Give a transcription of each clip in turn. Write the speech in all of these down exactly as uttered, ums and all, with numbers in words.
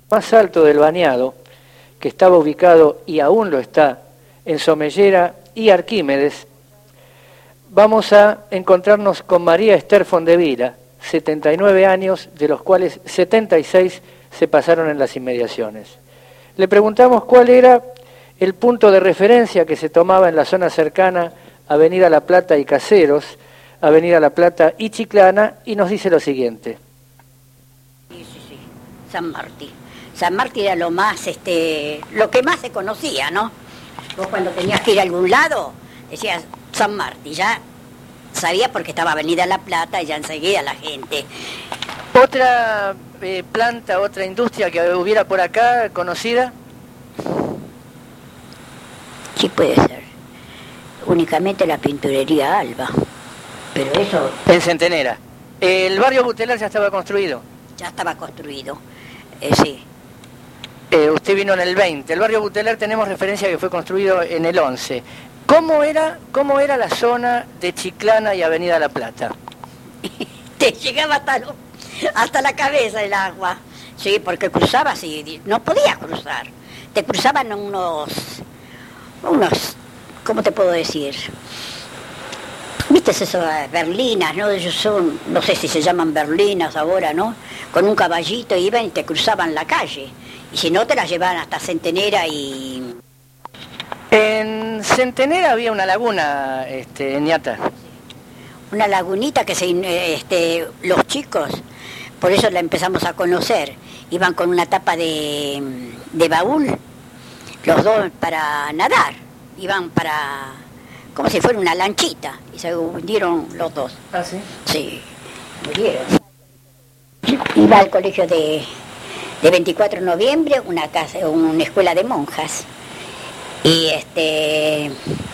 más alto del Bañado, que estaba ubicado y aún lo está en Somellera y Arquímedes, vamos a encontrarnos con María Esther Fondevila, setenta y nueve años, de los cuales setenta y seis se pasaron en las inmediaciones. Le preguntamos cuál era el punto de referencia que se tomaba en la zona cercana a Avenida La Plata y Caseros, Avenida La Plata y Chiclana, y nos dice lo siguiente. Sí, sí, sí, San Martín. San Martín era lo más, este, lo que más se conocía, ¿no? Vos cuando tenías que ir a algún lado, decías San Martín, ya sabías porque estaba Avenida La Plata y ya enseguida la gente. ¿Otra eh, planta, otra industria que hubiera por acá conocida? Sí, puede ser. Únicamente la pinturería Alba. Pero eso... En Centenera. ¿El barrio Butelar ya estaba construido? Ya estaba construido, eh, sí. Eh, usted vino en el veinte. El barrio Butelar tenemos referencia que fue construido en el once. ¿Cómo era, cómo era la zona de Chiclana y Avenida La Plata? Te llegaba hasta, lo, hasta la cabeza el agua. Sí, porque cruzabas y no podías cruzar. Te cruzaban unos... unos... ¿cómo te puedo decir? ¿Viste esas berlinas, no? Ellos son, no sé si se llaman berlinas ahora, ¿no? Con un caballito iban y te cruzaban la calle. Y si no, te las llevaban hasta Centenera y... En Centenera había una laguna, este, ñata. Una lagunita que se, este, los chicos, por eso la empezamos a conocer, iban con una tapa de, de baúl, los dos para nadar, iban para, como si fuera una lanchita, y se hundieron los dos. ¿Ah, sí? Sí, murieron. Iba al colegio de, de veinticuatro de noviembre, una casa, una escuela de monjas, y este,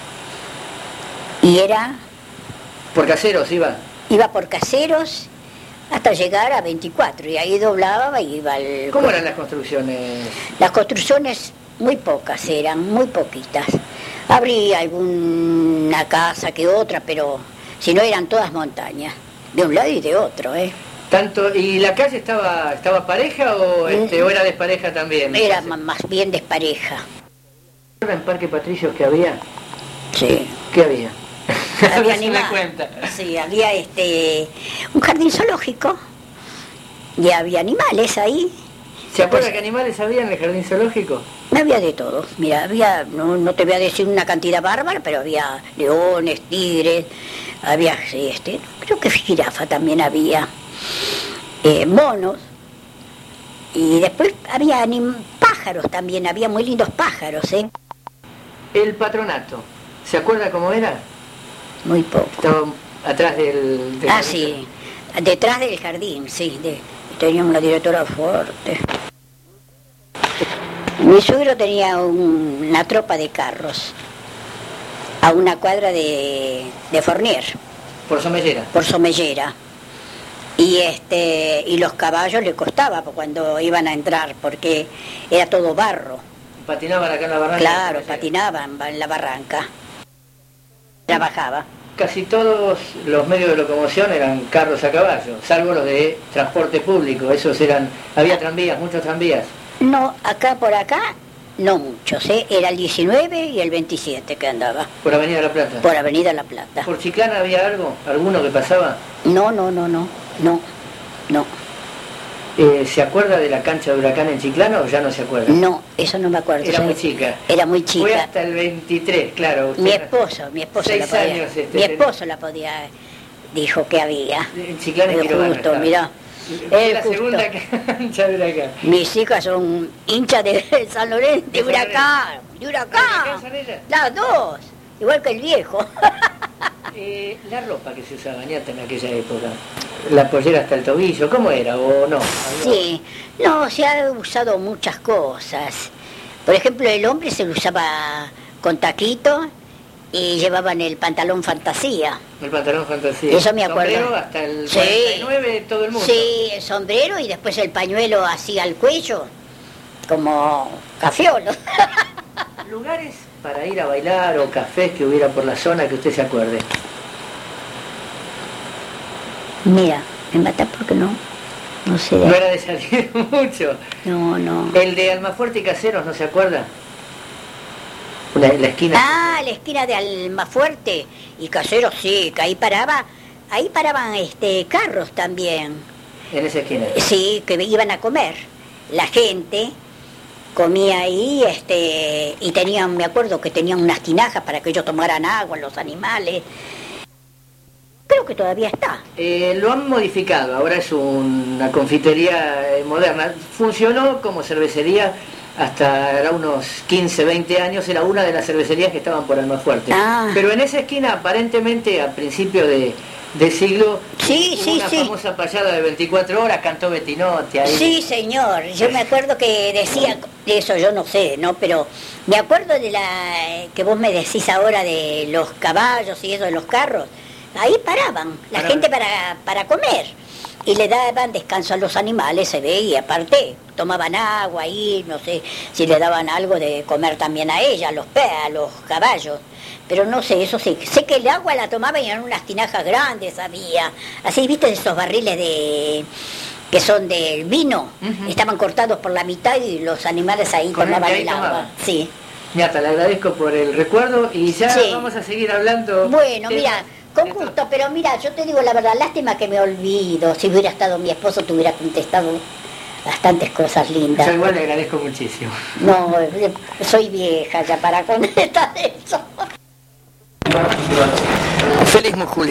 y era... ¿Por Caseros iba? Iba por Caseros hasta llegar a veinticuatro y ahí doblaba y iba al... ¿Cómo eran las construcciones? Las construcciones muy pocas eran, muy poquitas. Habría alguna casa que otra, pero si no eran todas montañas, de un lado y de otro, ¿eh? Tanto, ¿y la calle estaba estaba pareja o, este, o era despareja también? Era más bien despareja. ¿En Parque Patricios que había? Sí. ¿Qué había? Había si me animales. cuenta. Sí, había este un jardín zoológico y había animales ahí. ¿Se acuerda qué animales había en el jardín zoológico? Había de todo. Mira, había, no, no te voy a decir una cantidad bárbara, pero había leones, tigres, había, este, creo que jirafa también había, eh, monos, y después había anim pájaros también, había muy lindos pájaros, ¿eh? El patronato, ¿se acuerda cómo era? Muy poco. Estaba atrás del... del ah, sí, detrás del jardín, sí, de, teníamos una directora fuerte. Mi suegro tenía un, una tropa de carros a una cuadra de, de Fornier. ¿Por Somellera? Por Somellera. Y, este, y los caballos le costaba cuando iban a entrar porque era todo barro. ¿Patinaban acá en la barranca? Claro, patinaban en la barranca. Trabajaba. Casi todos los medios de locomoción eran carros a caballo, salvo los de transporte público. Esos eran... Había tranvías, muchos tranvías. No, acá por acá, no muchos, ¿eh? Era el diecinueve y el veintisiete que andaba. ¿Por Avenida La Plata? Por Avenida La Plata. ¿Por Chiclana había algo? ¿Alguno que pasaba? No, no, no, no, no, no. Eh, ¿Se acuerda de la cancha de Huracán en Chiclana o ya no se acuerda? No, eso no me acuerdo. Era ¿sabes? muy chica. Era muy chica. Fue hasta el veintitrés, claro. Mi esposo, mi esposo Seis la podía. años, este, mi esposo la podía, dijo que había. En Chiclana y Pero Quiroga justo, mirá. Es la justo. segunda cancha de Huracán. Mis hijas son hinchas de San Lorenzo, de Huracán, de Huracán. Las dos, igual que el viejo. Eh, la ropa que se usaba, ñata, en aquella época, la pollera hasta el tobillo, ¿cómo era o no? Sí, no, se ha usado muchas cosas. Por ejemplo, el hombre se lo usaba con taquito y llevaban el pantalón fantasía. El pantalón fantasía. Eso me acuerdo. Sombrero hasta el sí. cuarenta y nueve todo el mundo. Sí, el sombrero y después el pañuelo así al cuello, como cafiolo. ¿Lugares para ir a bailar o cafés que hubiera por la zona que usted se acuerde? Mira, me mata porque no. No sé. No era de salir mucho. No, no. El de Almafuerte y Caseros, ¿no se acuerda? La, la esquina. Ah, la esquina de Almafuerte y Caseros, sí, que ahí paraba, ahí paraban este carros también. En esa esquina. Sí, que iban a comer. La gente comía ahí, este, y tenían, me acuerdo que tenían unas tinajas para que ellos tomaran agua, los animales. Creo que todavía está. Eh, lo han modificado, ahora es una confitería eh, moderna. Funcionó como cervecería hasta era unos quince, veinte años, era una de las cervecerías que estaban por Almafuerte. Ah. Pero en esa esquina, aparentemente, a principio de, de siglo, sí, hubo sí, una sí. famosa payada de veinticuatro horas, cantó Bettinotti ahí. Sí, señor. Yo me acuerdo que decía, eso yo no sé, ¿no? Pero me acuerdo de la que vos me decís ahora de los caballos y eso de los carros. Ahí paraban la Para... gente para, para comer y le daban descanso a los animales, se veía, aparte tomaban agua ahí, no sé si le daban algo de comer también a ella, a los pe a los caballos, pero no sé, eso sí, sé que el agua la tomaban y en unas tinajas grandes había, así, viste esos barriles de que son del vino, uh-huh. Estaban cortados por la mitad y los animales ahí Con tomaban ahí el agua, tomaban. Sí. Ñata, le agradezco por el recuerdo y ya sí. Vamos a seguir hablando. Bueno, de... mira, con gusto, pero mira, yo te digo la verdad, lástima que me olvido. Si hubiera estado mi esposo, te hubiera contestado bastantes cosas lindas. Yo igual le agradezco muchísimo. No, soy vieja ya para contestar eso. Feliz Julio.